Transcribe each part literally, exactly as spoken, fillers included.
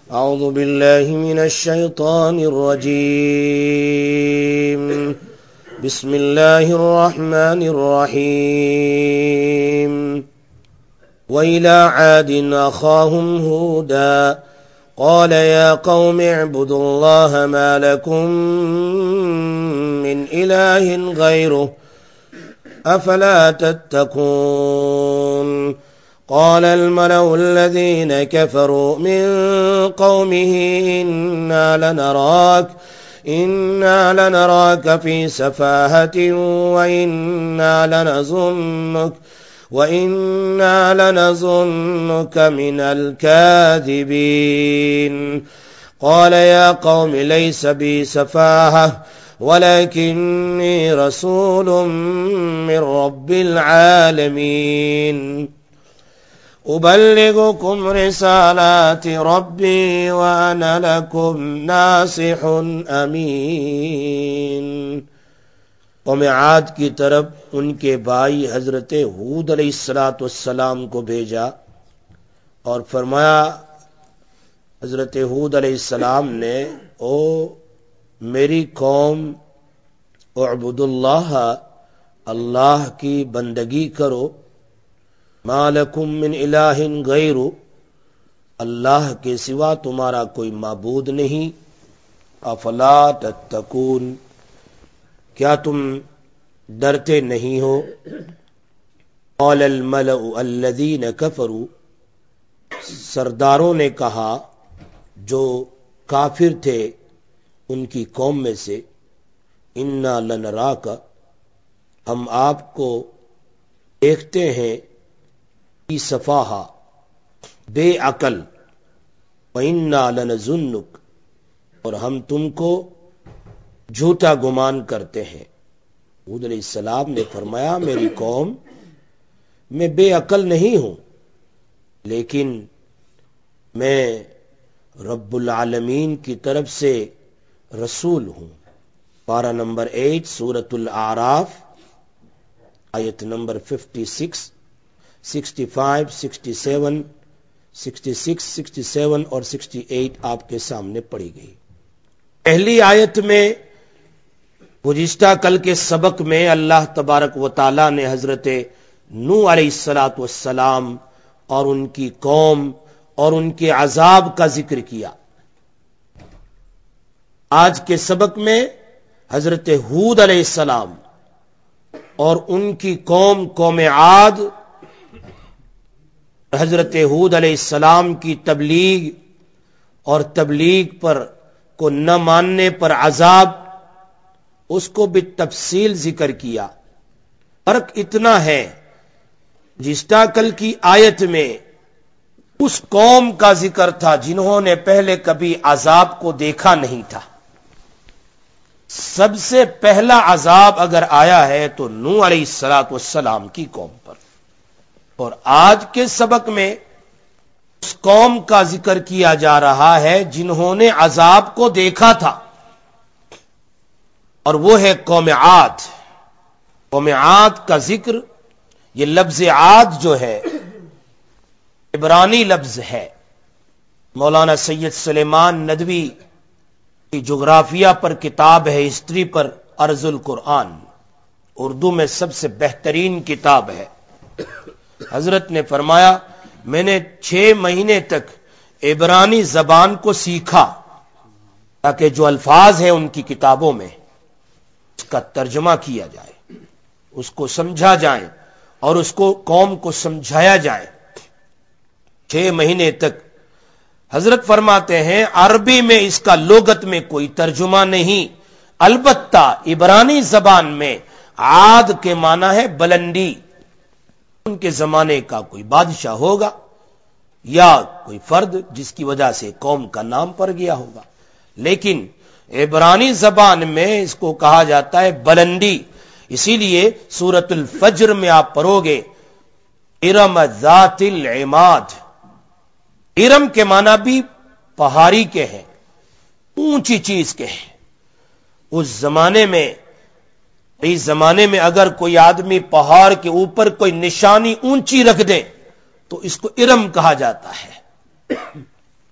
أعوذ بالله من الشيطان الرجيم بسم الله الرحمن الرحيم وإلى عاد أخاهم هودا قال يا قوم اعبدوا الله ما لكم من إله غيره أفلا تتقون قال الملأ الذين كفروا من قومه إنا لنراك إنا لنراك في سفاهة وإنا لنظنك وإنا لنظنك من الكاذبين قال يا قوم ليس بي سفاهة ولكني رسول من رب العالمين أبلغكم رسالات ربي وأنا لكم ناصح أمين۔ قوم عاد کی طرف ان کے بھائی حضرت ہود علیہ الصلوۃ والسلام کو بھیجا اور فرمایا حضرت ہود علیہ السلام نے، او میری قوم اعبد اللہ، اللہ کی بندگی کرو، ما لکم من الہ غیر، اللہ کے سوا تمہارا کوئی معبود نہیں، افلا تتقون، کیا تم ڈرتے نہیں ہو؟ قال الملأ الذین کفروا، سرداروں نے کہا جو کافر تھے ان کی قوم میں سے، انا لنراک، ہم آپ کو دیکھتے ہیں، فی سفاہہ، بے عقل، وَإِنَّا لَنَظُنُّكَ، اور ہم تم کو جھوٹا گمان کرتے ہیں۔ ہود علیہ السلام نے فرمایا میری قوم، میں بے عقل نہیں ہوں، لیکن میں رب العالمین کی طرف سے رسول ہوں۔ پارہ نمبر ایٹ سورۃ الاعراف، آیت number fifty six, sixty five, sixty seven, sixty six, sixty seven اور سکسٹی ایٹ آپ کے سامنے پڑھی گئی۔ پہلی آیت میں گزشتہ کل کے سبق میں اللہ تبارک و تعالی نے حضرت نوح علیہ الصلوۃ والسلام اور ان کی قوم اور ان کے عذاب کا ذکر کیا۔ آج کے سبق میں حضرت ہود علیہ السلام اور ان کی قوم قوم عاد، حضرت ہود علیہ السلام کی تبلیغ اور تبلیغ پر کو نہ ماننے پر عذاب، اس کو بھی تفصیل ذکر کیا۔ فرق اتنا ہے، جستا کل کی آیت میں اس قوم کا ذکر تھا جنہوں نے پہلے کبھی عذاب کو دیکھا نہیں تھا۔ سب سے پہلا عذاب اگر آیا ہے تو نوح علیہ الصلوۃ والسلام کی قوم پر، اور آج کے سبق میں اس قوم کا ذکر کیا جا رہا ہے جنہوں نے عذاب کو دیکھا تھا، اور وہ ہے قوم عاد۔ قوم عاد کا ذکر، یہ لفظ عاد جو ہے عبرانی لفظ ہے۔ مولانا سید سلیمان ندوی کی جغرافیہ پر کتاب ہے، ہسٹری پر، ارض القرآن، اردو میں سب سے بہترین کتاب ہے۔ حضرت نے فرمایا میں نے چھ مہینے تک عبرانی زبان کو سیکھا تاکہ جو الفاظ ہیں ان کی کتابوں میں اس کا ترجمہ کیا جائے، اس کو سمجھا جائے اور اس کو قوم کو سمجھایا جائے۔ چھ مہینے تک حضرت فرماتے ہیں عربی میں اس کا لغت میں کوئی ترجمہ نہیں، البتہ عبرانی زبان میں عاد کے معنی ہے بلندی، ان کے زمانے کا کوئی بادشاہ ہوگا یا کوئی فرد جس کی وجہ سے قوم کا نام پڑ گیا ہوگا، لیکن عبرانی زبان میں اس کو کہا جاتا ہے بلندی۔ اسی لیے سورۃ الفجر میں آپ پڑھو گے ارم ذات العماد، ارم کے معنی بھی پہاڑی کے ہیں، اونچی چیز کے ہیں۔ اس زمانے میں اس زمانے میں اگر کوئی آدمی پہاڑ کے اوپر کوئی نشانی اونچی رکھ دے تو اس کو ارم کہا جاتا ہے۔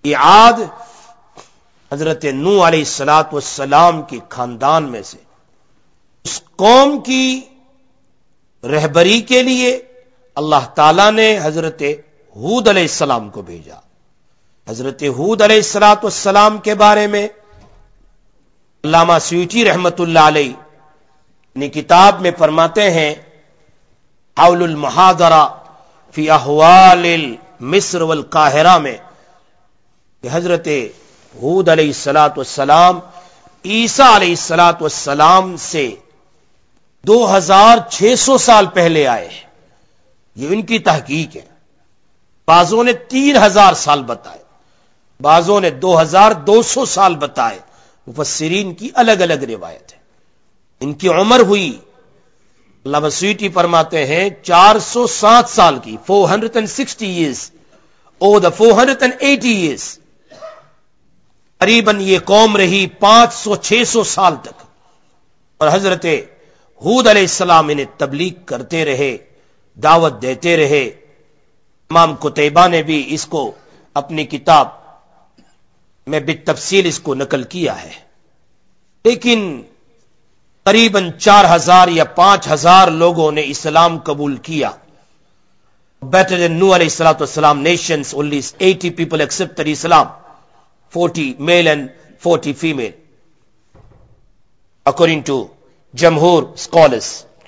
یہ عاد حضرت نوح علیہ الصلات والسلام کے خاندان میں سے اس قوم کی رہبری کے لیے اللہ تعالی نے حضرت ہود علیہ السلام کو بھیجا. حضرت ہود علیہ الصلات والسلام کے بارے میں علامہ سیوطی رحمت اللہ علیہ اپنی کتاب میں فرماتے ہیں حول المحاضرہ فی احوال مصر والقاہرہ میں کہ حضرت ہود علیہ الصلات والسلام عیسیٰ علیہ الصلات والسلام سے دو ہزار چھ سو سال پہلے آئے ہیں. یہ ان کی تحقیق ہے. بعضوں نے تین ہزار سال بتائے، بعضوں نے دو ہزار دو سو سال بتائے. مفسرین کی الگ الگ روایت ہے. ان کی عمر ہوئی علامہ سیوطی فرماتے ہیں چار سو سات سال کی، four hundred and sixty years اور the four hundred and eighty years. قریباً یہ قوم رہی پانچ سو چھ سو سال تک، اور حضرت ہود علیہ السلام انہیں تبلیغ کرتے رہے، دعوت دیتے رہے. امام قتیبہ نے بھی اس کو اپنی کتاب میں بالتفصیل اس کو نقل کیا ہے. لیکن قریباً چار ہزار یا پانچ ہزار لوگوں نے اسلام قبول کیا. بیٹر دین نوح علیہ الصلوۃ والسلام nations only eighty people accepted Islam, forty male and forty female according to جمہور اسکالرس.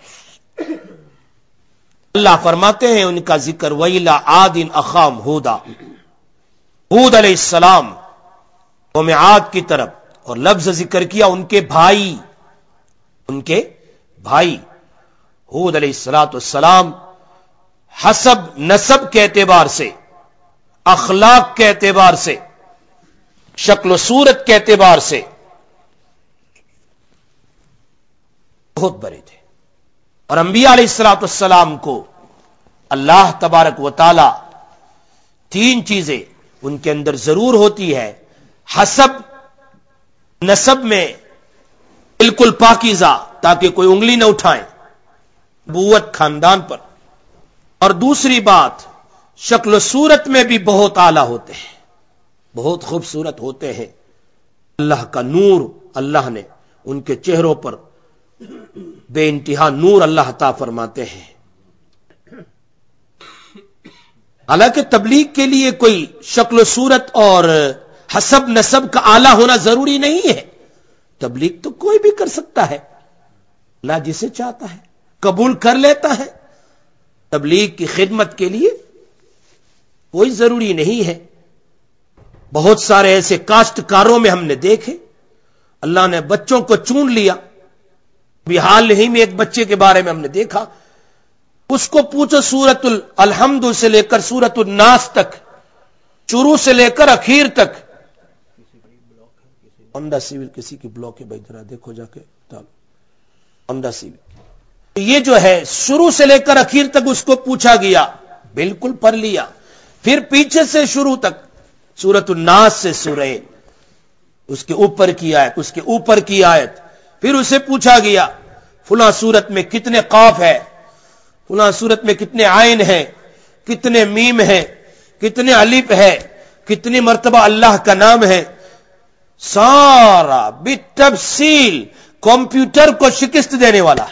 اللہ فرماتے ہیں ان کا ذکر وَإِلَىٰ عَادٍ أَخَاهُمْ هُودًا، ہود علیہ السلام قوم عاد کی طرف، اور لفظ ذکر کیا ان کے بھائی، ان کے بھائی. ہود علیہ الصلوۃ والسلام حسب نسب کے اعتبار سے، اخلاق کے اعتبار سے، شکل و صورت کے اعتبار سے بہت بڑے تھے. اور انبیاء علیہ الصلوۃ والسلام کو اللہ تبارک و تعالی تین چیزیں ان کے اندر ضرور ہوتی ہے. حسب نسب میں بالکل پاکیزہ، تاکہ کوئی انگلی نہ اٹھائیں نبوت خاندان پر. اور دوسری بات شکل و صورت میں بھی بہت اعلیٰ ہوتے ہیں، بہت خوبصورت ہوتے ہیں. اللہ کا نور، اللہ نے ان کے چہروں پر بے انتہا نور اللہ عطا فرماتے ہیں. حالانکہ تبلیغ کے لیے کوئی شکل و صورت اور حسب نسب کا اعلیٰ ہونا ضروری نہیں ہے. تبلیغ تو کوئی بھی کر سکتا ہے، اللہ جسے چاہتا ہے قبول کر لیتا ہے. تبلیغ کی خدمت کے لیے کوئی ضروری نہیں ہے. بہت سارے ایسے کاشتکاروں میں ہم نے دیکھے اللہ نے بچوں کو چون لیا. بھی حال ہی میں ایک بچے کے بارے میں ہم نے دیکھا، اس کو پوچھو سورت الحمد سے لے کر سورت الناس تک، شروع سے لے کر اخیر تک. امدا سیول کسی کی بلاک ہے بھائی، ذرا دیکھو جا کے امدا سیول. یہ جو ہے شروع سے لے کر اخیر تک اس کو پوچھا گیا، بالکل پڑھ لیا. پھر پیچھے سے شروع تک سورت الناس سے سورہ، اس کے اوپر کی آیت، اس کے اوپر کی آیت. پھر اسے پوچھا گیا فلاں سورت میں کتنے قاف ہے، فلاں سورت میں کتنے عین ہے، کتنے میم ہے، کتنے الف ہے، کتنی مرتبہ اللہ کا نام ہے. سارا بالتفصیل. کمپیوٹر کو شکست دینے والا،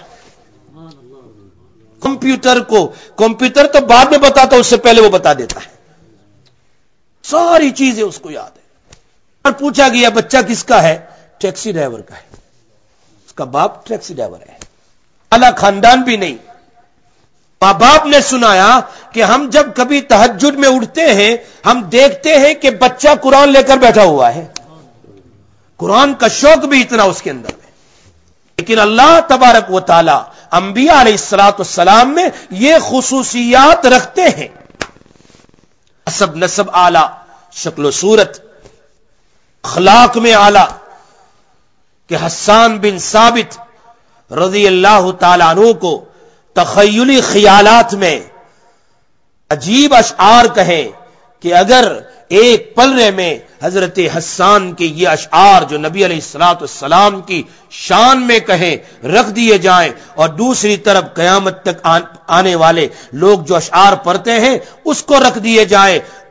کمپیوٹر کو، کمپیوٹر تو بعد میں بتاتا، اس سے پہلے وہ بتا دیتا ہے. ساری چیزیں اس کو یاد ہے. اور پوچھا گیا بچہ کس کا ہے، ٹیکسی ڈرائیور کا ہے، اس کا باپ ٹیکسی ڈرائیور ہے، اعلیٰ خاندان بھی نہیں. ماں باپ نے سنایا کہ ہم جب کبھی تہجد میں اٹھتے ہیں ہم دیکھتے ہیں کہ بچہ قرآن لے کر بیٹھا ہوا ہے. قرآن کا شوق بھی اتنا اس کے اندر ہے. لیکن اللہ تبارک و تعالی انبیاء علیہ الصلوۃ والسلام میں یہ خصوصیات رکھتے ہیں. حسب نسب اعلی، شکل و صورت، اخلاق میں اعلی. کہ حسان بن ثابت رضی اللہ تعالی عنہ کو تخیلی خیالات میں عجیب اشعار کہیں کہ اگر ایک پلڑے میں حضرت حسان کے یہ اشعار جو نبی علیہ الصلوۃ والسلام کی شان میں کہیں رکھ دیے جائیں، اور دوسری طرف قیامت تک آنے والے لوگ جو اشعار پڑھتے ہیں اس کو رکھ دیے جائیں،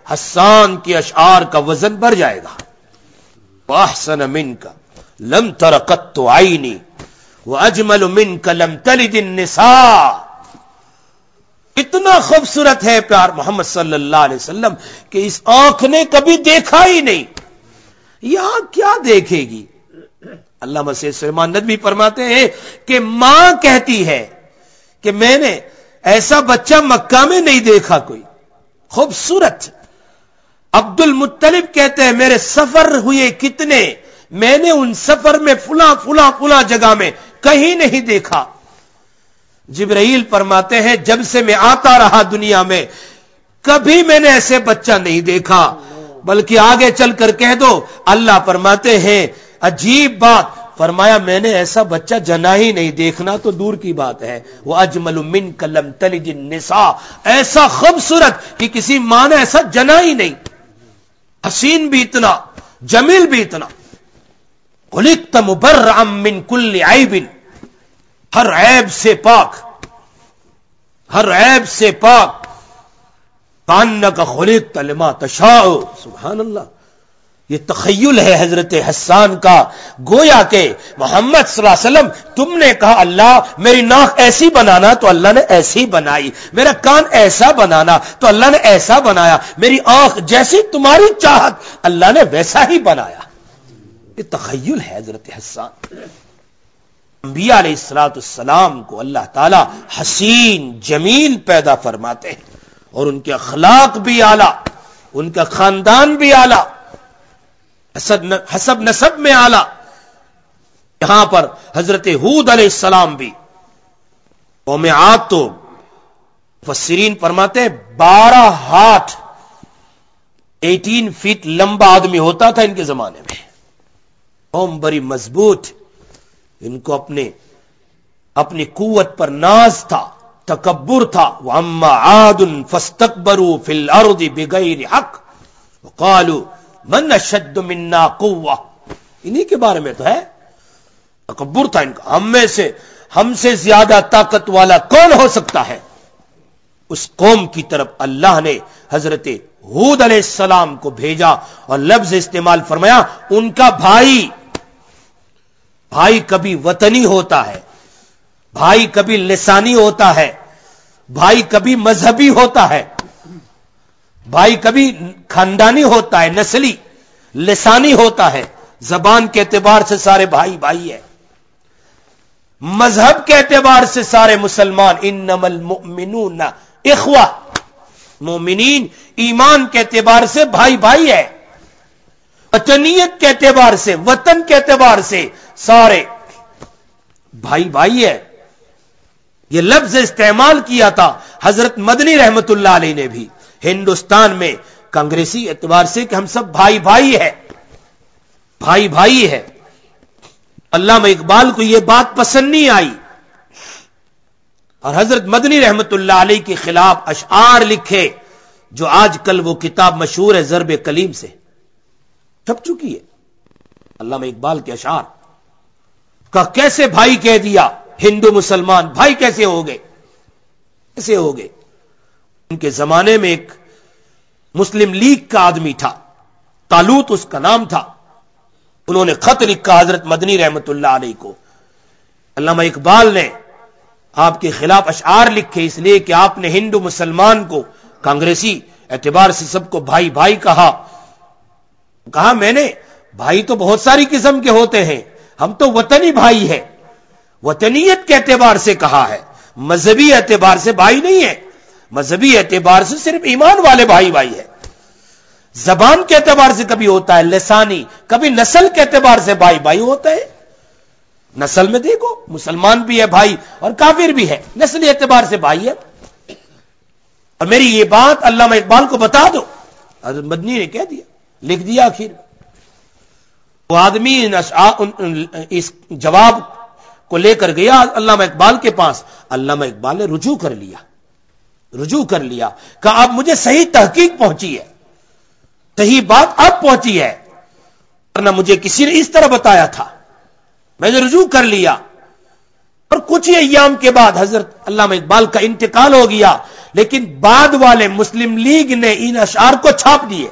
حسان کے اشعار کا وزن بڑھ جائے گا. وَأَحْسَنَ مِنْكَ لَمْ تَرَ قَطُّ عَيْنِي وَأَجْمَلُ مِنْكَ لَمْ تَلِدِ النِّسَاءُ. اتنا خوبصورت ہے پیار محمد صلی اللہ علیہ وسلم کہ اس آنکھ نے کبھی دیکھا ہی نہیں. یہاں کیا دیکھے گی؟ علامہ سید سلیمان ندوی فرماتے ہیں کہ ماں کہتی ہے کہ میں نے ایسا بچہ مکہ میں نہیں دیکھا کوئی خوبصورت. عبد المطلب کہتے ہیں میرے سفر ہوئے کتنے، میں نے ان سفر میں فلاں فلاں فلاں جگہ میں کہیں نہیں دیکھا. جبرائیل فرماتے ہیں جب سے میں آتا رہا دنیا میں کبھی میں نے ایسے بچہ نہیں دیکھا. بلکہ آگے چل کر کہہ دو اللہ فرماتے ہیں عجیب بات، فرمایا میں نے ایسا بچہ جنا ہی نہیں، دیکھنا تو دور کی بات ہے. وہ اجمل منک لم تلد النساء، ایسا خوبصورت کہ کسی ماں نے ایسا جنا ہی نہیں. حسین بھی اتنا، جمیل بھی اتنا. خلقت مبرعا من کل عیب، ہر عیب سے پاک، ہر عیب سے پاک. کانک خلقت لما تشاء. سبحان اللہ، یہ تخیل ہے حضرت حسان کا. گویا کہ محمد صلی اللہ علیہ وسلم تم نے کہا اللہ میری ناک ایسی بنانا تو اللہ نے ایسی بنائی، میرا کان ایسا بنانا تو اللہ نے ایسا بنایا، میری آنکھ جیسی تمہاری چاہت اللہ نے ویسا ہی بنایا. یہ تخیل ہے حضرت حسان. انبیاء علیہ الصلوۃ والسلام کو اللہ تعالی حسین جمیل پیدا فرماتے ہیں اور ان کے اخلاق بھی اعلیٰ، ان کا خاندان بھی اعلیٰ، حسب نسب میں اعلیٰ. یہاں پر حضرت ہود علیہ السلام بھی قوم عاد تو مفسرین فرماتے ہیں بارہ ہاتھ ایٹین فیٹ لمبا آدمی ہوتا تھا ان کے زمانے میں. قوم بڑی مضبوط، ان کو اپنے اپنی قوت پر ناز تھا، تکبر تھا. وَأَمَّا عَادٌ فَاسْتَكْبَرُوا فِي الْأَرْضِ بِغَيْرِ حَقٍّ وَقَالُوا مَنْ أَشَدُّ مِنَّا قُوَّةً. انہی کے بارے میں تو ہے، تکبر تھا ان کا، ہم میں سے ہم سے زیادہ طاقت والا کون ہو سکتا ہے. اس قوم کی طرف اللہ نے حضرت ہود علیہ السلام کو بھیجا اور لفظ استعمال فرمایا ان کا بھائی. بھائی کبھی وطنی ہوتا ہے، بھائی کبھی لسانی ہوتا ہے، بھائی کبھی مذہبی ہوتا ہے، بھائی کبھی خاندانی ہوتا ہے، نسلی لسانی ہوتا ہے. زبان کے اعتبار سے سارے بھائی بھائی ہیں، مذہب کے اعتبار سے سارے مسلمان. انما المؤمنون اخوہ، مومنین ایمان کے اعتبار سے بھائی بھائی ہے، وطنیت کے اعتبار سے، وطن کے اعتبار سے سارے بھائی بھائی ہے. یہ لفظ استعمال کیا تھا حضرت مدنی رحمت اللہ علیہ نے بھی ہندوستان میں کانگریسی اعتبار سے کہ ہم سب بھائی بھائی ہے، بھائی بھائی ہے. علامہ اقبال کو یہ بات پسند نہیں آئی اور حضرت مدنی رحمت اللہ علیہ کے خلاف اشعار لکھے جو آج کل وہ کتاب مشہور ہے ضرب کلیم سے چھپ چکی ہے. علامہ اقبال کے اشعار کا کیسے بھائی کہہ دیا، ہندو مسلمان بھائی کیسے ہو گئے، کیسے ہو گئے. ان کے زمانے میں ایک مسلم لیگ کا آدمی تھا، طالوت اس کا نام تھا. انہوں نے خط لکھا حضرت مدنی رحمت اللہ علیہ کو. علامہ اقبال نے آپ کے خلاف اشعار لکھے اس لیے کہ آپ نے ہندو مسلمان کو کانگریسی اعتبار سے سب کو بھائی بھائی کہا. کہا میں نے بھائی تو بہت ساری قسم کے ہوتے ہیں، ہم تو وطنی بھائی ہیں. وطنیت کے اعتبار سے کہا ہے، مذہبی اعتبار سے بھائی نہیں ہے. مذہبی اعتبار سے صرف ایمان والے بھائی بھائی ہے. زبان کے اعتبار سے کبھی ہوتا ہے لسانی، کبھی نسل کے اعتبار سے بھائی بھائی ہوتا ہے. نسل میں دیکھو مسلمان بھی ہے بھائی اور کافر بھی ہے، نسلی اعتبار سے بھائی ہے. اور میری یہ بات علامہ اقبال کو بتا دو. حضرت مدنی نے کہہ دیا، لکھ دیا. آخر وہ آدمی اس جواب کو لے کر گیا علامہ اقبال کے پاس. علامہ اقبال نے رجوع کر لیا، رجوع کر لیا کہ اب مجھے صحیح تحقیق پہنچی ہے، صحیح بات اب پہنچی ہے، ورنہ مجھے کسی نے اس طرح بتایا تھا. میں نے رجوع کر لیا. اور کچھ ہی ایام کے بعد حضرت علامہ اقبال کا انتقال ہو گیا. لیکن بعد والے مسلم لیگ نے ان اشعار کو چھاپ دیے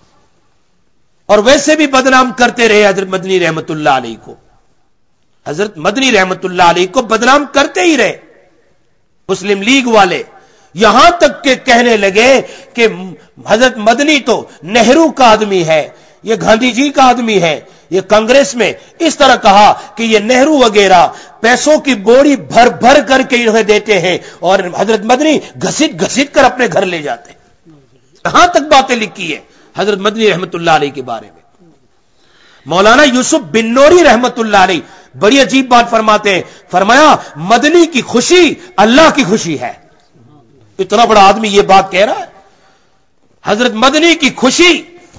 اور ویسے بھی بدنام کرتے رہے حضرت مدنی رحمت اللہ علیہ کو. حضرت مدنی رحمت اللہ علیہ کو بدنام کرتے ہی رہے مسلم لیگ والے، یہاں تک کہ کہنے لگے کہ حضرت مدنی تو نہرو کا آدمی ہے، یہ گاندھی جی کا آدمی ہے. یہ کانگریس میں اس طرح کہا کہ یہ نہرو وغیرہ پیسوں کی بوری بھر بھر کر کے انہیں دیتے ہیں اور حضرت مدنی گھسیٹ گھسیٹ کر اپنے گھر لے جاتے ہیں. کہاں تک باتیں لکھی ہے حضرت مدنی رحمت اللہ علیہ کے بارے میں. مولانا یوسف بن نوری رحمت اللہ علیہ بڑی عجیب بات فرماتے ہیں، فرمایا مدنی کی خوشی اللہ کی خوشی ہے. اتنا بڑا آدمی یہ بات کہہ رہا ہے. حضرت مدنی کی خوشی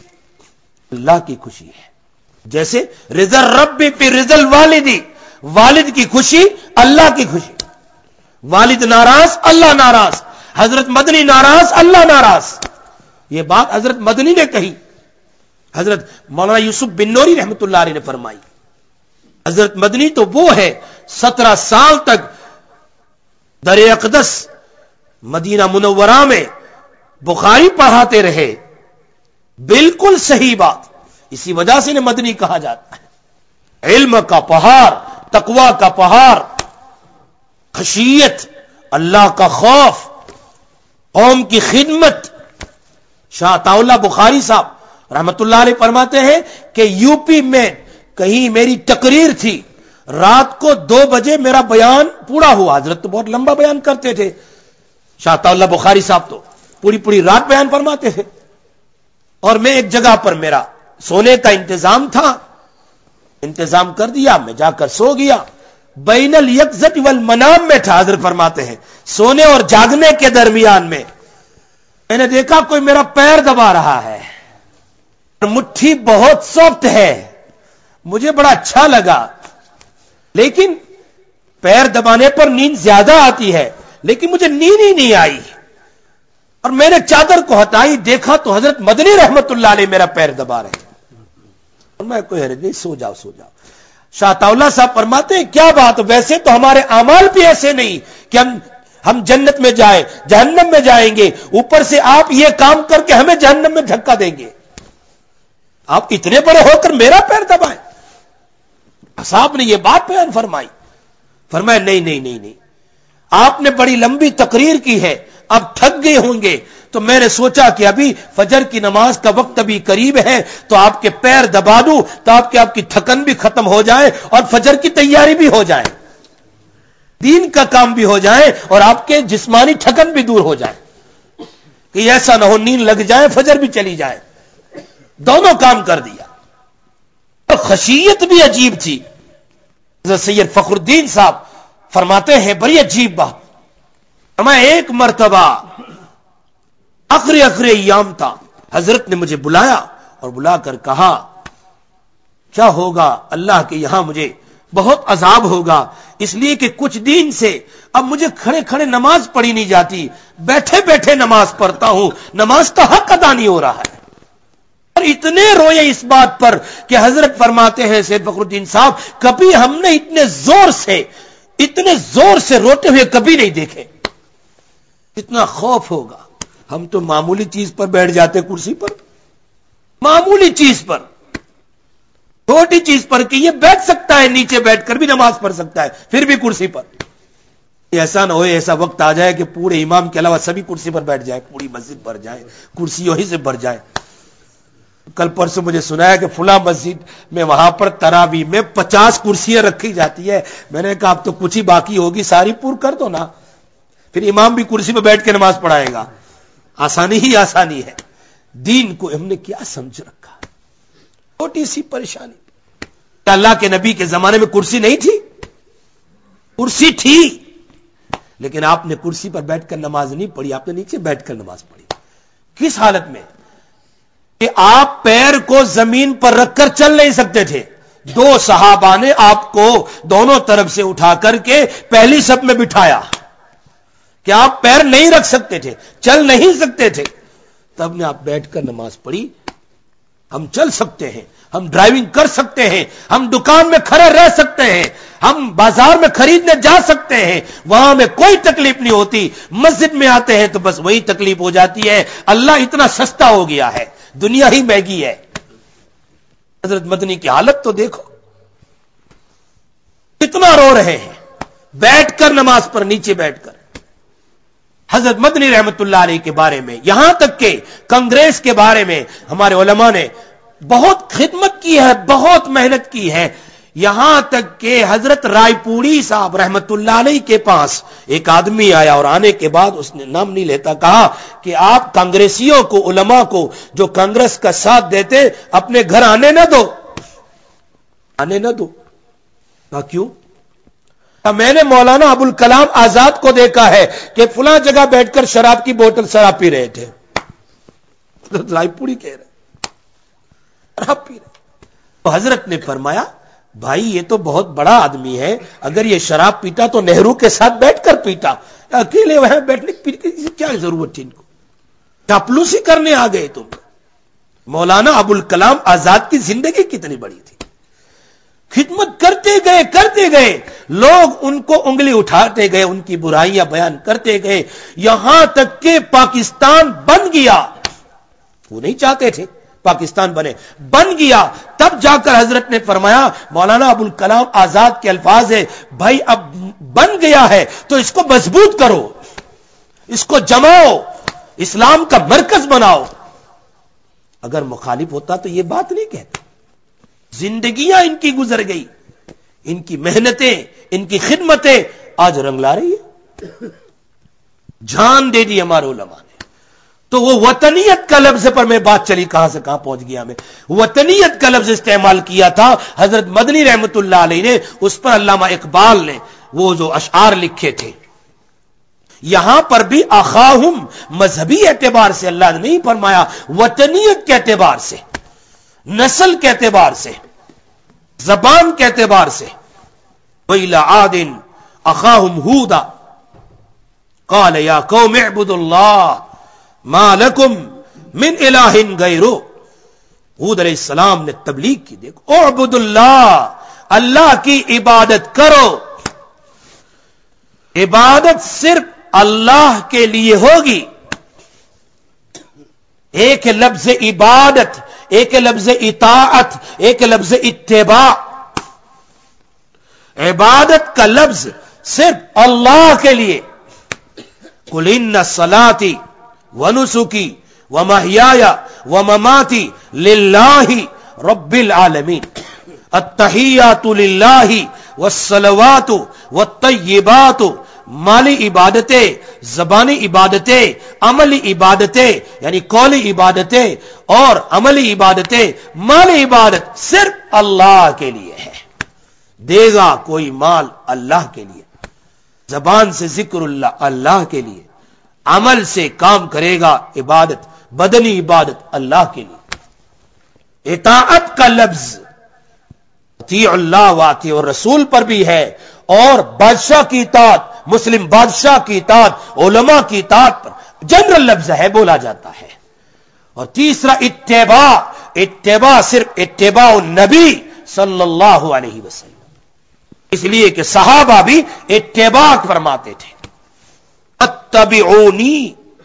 اللہ کی خوشی ہے. جیسے رضا رب پہ رضل والدی، والد کی خوشی اللہ کی خوشی. والد ناراض اللہ ناراض، حضرت مدنی ناراض اللہ ناراض. یہ بات حضرت مدنی نے کہی، حضرت مولانا یوسف بن نوری رحمت اللہ علیہ نے فرمائی. حضرت مدنی تو وہ ہے سترہ سال تک در اقدس مدینہ منورہ میں بخاری پڑھاتے رہے. بالکل صحیح بات، اسی وجہ سے انہیں مدنی کہا جاتا ہے. علم کا پہاڑ، تقوی کا پہاڑ، خشیت، اللہ کا خوف، قوم کی خدمت. شاہ عطا اللہ بخاری صاحب رحمت اللہ علیہ فرماتے ہیں کہ یو پی میں کہیں میری تقریر تھی، رات کو دو بجے میرا بیان پورا ہوا. حضرت تو بہت لمبا بیان کرتے تھے. شاہ عطا اللہ بخاری صاحب تو پوری پوری رات بیان فرماتے تھے. اور میں ایک جگہ پر میرا سونے کا انتظام تھا، انتظام کر دیا، میں جا کر سو گیا. بین الیقظۃ والمنام میں تھا. حضرت فرماتے ہیں سونے اور جاگنے کے درمیان میں میں نے دیکھا کوئی میرا پیر دبا رہا ہے. مٹھی بہت سافٹ ہے، مجھے بڑا اچھا لگا، لیکن پیر دبانے پر نیند زیادہ آتی ہے، لیکن مجھے نیند ہی نہیں آئی. اور میں نے چادر کو ہٹائی، دیکھا تو حضرت مدنی رحمت اللہ علیہ میرا پیر دبا رہے ہیں. اور میں کوئی حرج نہیں، سو جاؤ سو جاؤ. شاہ عطا اللہ صاحب فرماتے ہیں کیا بات، ویسے تو ہمارے اعمال بھی ایسے نہیں کہ ہم ہم جنت میں جائیں جہنم میں جائیں گے، اوپر سے آپ یہ کام کر کے ہمیں جہنم میں دھکا دیں گے. آپ اتنے بڑے ہو کر میرا پیر دبائیں. صاحب نے یہ بات بیان فرمائی. فرمایا نہیں نہیں نہیں نہیں آپ نے بڑی لمبی تقریر کی ہے، اب تھک گئے ہوں گے، تو میں نے سوچا کہ ابھی فجر کی نماز کا وقت ابھی قریب ہے تو آپ کے پیر دبا دوں تو آپ کی آپ کی تھکن بھی ختم ہو جائے اور فجر کی تیاری بھی ہو جائے، دین کا کام بھی ہو جائے اور آپ کے جسمانی تھکن بھی دور ہو جائے، کہ ایسا نہ ہو نیند لگ جائے فجر بھی چلی جائے. دونوں کام کر دیا. اور خشیت بھی عجیب تھی. حضرت سید فخر الدین صاحب فرماتے ہیں بڑی عجیب بات. میں ایک مرتبہ آخری آخری ایام تھا، حضرت نے مجھے بلایا اور بلا کر کہا کیا ہوگا، اللہ کے یہاں مجھے بہت عذاب ہوگا، اس لیے کہ کچھ دن سے اب مجھے کھڑے کھڑے نماز پڑھی نہیں جاتی، بیٹھے بیٹھے نماز پڑھتا ہوں، نماز کا حق ادا نہیں ہو رہا ہے. اور اتنے روئے اس بات پر کہ حضرت فرماتے ہیں سید فخر الدین صاحب کبھی ہم نے اتنے زور سے اتنے زور سے روتے ہوئے کبھی نہیں دیکھے. اتنا خوف ہوگا. ہم تو معمولی چیز پر بیٹھ جاتے کرسی پر، معمولی چیز پر، چھوٹی چیز پر کہ یہ بیٹھ سکتا ہے، نیچے بیٹھ کر بھی نماز پڑھ سکتا ہے، پھر بھی کرسی پر. ایسا نہ ہو ایسا وقت آ جائے کہ پورے امام کے علاوہ سبھی کرسی پر بیٹھ جائے، پوری مسجد بھر جائے، کرسیوں ہی سے بھر جائے. کل پرسوں مجھے سنایا کہ فلاں مسجد میں وہاں پر تراویح میں پچاس کرسیاں رکھی جاتی ہے. میں نے کہا اب تو کچھ ہی باقی ہوگی، ساری پور کر دو نا، پھر امام بھی کرسی پہ بیٹھ کے نماز پڑھائے گا. آسانی ہی آسانی ہے. دین کو ہم نے کیا سمجھ رکھا، چھوٹی سی پریشانی. کیا اللہ کے نبی کے زمانے میں کرسی نہیں تھی؟ کرسی تھی، لیکن آپ نے کرسی پر بیٹھ کر نماز نہیں پڑھی، آپ نے نیچے بیٹھ کر نماز پڑھی. کس حالت میں؟ کہ آپ پیر کو زمین پر رکھ کر چل نہیں سکتے تھے. دو صحابہ نے آپ کو دونوں طرف سے اٹھا کر کے پہلی صف میں بٹھایا کہ آپ پیر نہیں رکھ سکتے تھے، چل نہیں سکتے تھے. تب نے آپ بیٹھ کر نماز پڑھی. ہم چل سکتے ہیں, ہم ڈرائیونگ کر سکتے ہیں, ہم دکان میں کھڑے رہ سکتے ہیں, ہم بازار میں خریدنے جا سکتے ہیں, وہاں میں کوئی تکلیف نہیں ہوتی. مسجد میں آتے ہیں تو بس وہی تکلیف ہو جاتی ہے, اللہ اتنا سستا ہو گیا ہے, دنیا ہی مہنگی ہے. حضرت مدنی کی حالت تو دیکھو, کتنا رو رہے ہیں بیٹھ کر نماز پر, نیچے بیٹھ کر. حضرت مدنی رحمت اللہ علیہ کے بارے میں, یہاں تک کہ کانگریس کے بارے میں ہمارے علماء نے بہت خدمت کی ہے, بہت محنت کی ہے. یہاں تک کہ حضرت رائے پوری صاحب رحمت اللہ علیہ کے پاس ایک آدمی آیا اور آنے کے بعد اس نے نام نہیں لیتا, کہا کہ آپ کانگریسیوں کو, علماء کو جو کانگریس کا ساتھ دیتے, اپنے گھر آنے نہ دو, آنے نہ دو. کہا کیوں؟ میں نے مولانا ابوالکلام آزاد کو دیکھا ہے کہ فلاں جگہ بیٹھ کر شراب کی بوتل شراب پی رہے تھے. رائے پوری کہہ رہے شراب پی رہے. تو حضرت نے فرمایا بھائی یہ تو بہت بڑا آدمی ہے, اگر یہ شراب پیتا تو نہرو کے ساتھ بیٹھ کر پیتا, اکیلے وہاں بیٹھنے کی کیا ضرورت تھی ان کو, چاپلوسی کرنے آ گئے تم. مولانا ابوالکلام آزاد کی زندگی کتنی بڑی تھی, خدمت کرتے گئے کرتے گئے, لوگ ان کو انگلی اٹھاتے گئے, ان کی برائیاں بیان کرتے گئے, یہاں تک کہ پاکستان بن گیا. وہ نہیں چاہتے تھے پاکستان بنے, بن گیا. تب جا کر حضرت نے فرمایا, مولانا ابوالکلام آزاد کے الفاظ ہے, بھائی اب بن گیا ہے تو اس کو مضبوط کرو, اس کو جماؤ, اسلام کا مرکز بناؤ. اگر مخالف ہوتا تو یہ بات نہیں کہتا. زندگیاں ان کی گزر گئی, ان کی محنتیں, ان کی خدمتیں آج رنگ لا رہی ہے. جان دے دی ہمارے علماء نے. تو وہ وطنیت کا لفظ پر میں بات چلی, کہاں سے کہاں پہنچ گیا میں. وطنیت کا لفظ استعمال کیا تھا حضرت مدنی رحمت اللہ علیہ نے, اس پر علامہ اقبال نے وہ جو اشعار لکھے تھے. یہاں پر بھی اخاہم مذہبی اعتبار سے اللہ نے نہیں فرمایا, وطنیت کے اعتبار سے, نسل کے اعتبار سے, زبان کے اعتبار سے. وَإِلَىٰ عَادٍ أَخَاهُمْ هُودًا قَالَ يَا قَوْمِ اعْبُدُوا اللَّهَ مَا لَكُمْ مِنْ إِلَٰهٍ غَيْرُهُ. ہود علیہ السلام نے تبلیغ کی. دیکھو, اعبدوا اللہ, اللہ کی عبادت کرو. عبادت صرف اللہ کے لیے ہوگی. ایک لفظ عبادت, ایک لفظ اطاعت, ایک لفظ اتباع. عبادت کا لفظ صرف اللہ کے لیے. قل ان صلاتي ونسكي ومحياي ومماتي لله رب العالمين التحيات لله والصلوات والطيبات. مالی عبادتیں, زبانی عبادتیں, عملی عبادتیں یعنی قولی عبادتیں اور عملی عبادتیں. مالی عبادت صرف اللہ کے لیے ہے. دے گا کوئی مال اللہ کے لیے, زبان سے ذکر اللہ اللہ کے لیے, عمل سے کام کرے گا عبادت, بدنی عبادت اللہ کے لیے. اطاعت کا لفظ اطیع اللہ و اطیع الرسول پر بھی ہے, اور بادشاہ کی اطاعت, مسلم بادشاہ کی اطاعت, علماء کی اطاعت پر جنرل لفظ ہے, بولا جاتا ہے. اور تیسرا اتباع. اتباع صرف اتباع النبی صلی اللہ علیہ وسلم, اس لیے کہ صحابہ بھی اتباع فرماتے تھے. اتبعونی